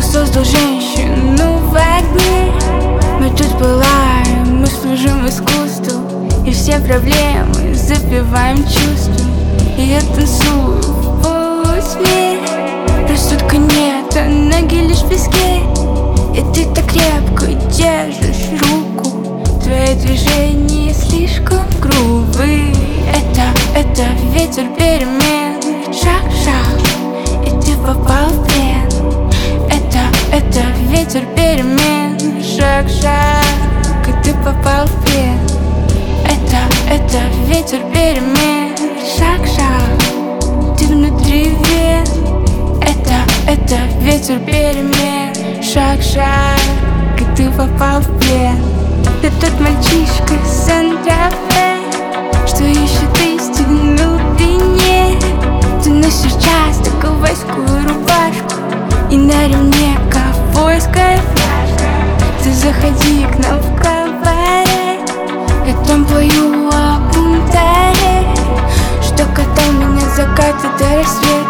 создал женщину в огне. Мы тут пылаем, мы служим искусству, и все проблемы запиваем чувством. И я танцую в полусне. Рассудка нет, а ноги лишь в песке. И ты так крепко держишь руку. Твои движения слишком грубые. Это ветер перемен. Шаг-шаг, и ты попал в плен. Это ветер перемен. Шаг-шаг, и ты попал в плен. Это ветер перемен. Шаг-шаг, ты внутри вен. Это ветер перемен. Шаг-шаг, и ты попал в плен. Ты тот мальчишка из Санта-Фе, что ищет истину в длине. Ты носишь часто ковбойскую рубашку, и на ремне ковбойская фляжка. Ты заходи к нам в кабаре, я там пою о бунтаре, что катал меня с заката до рассвета.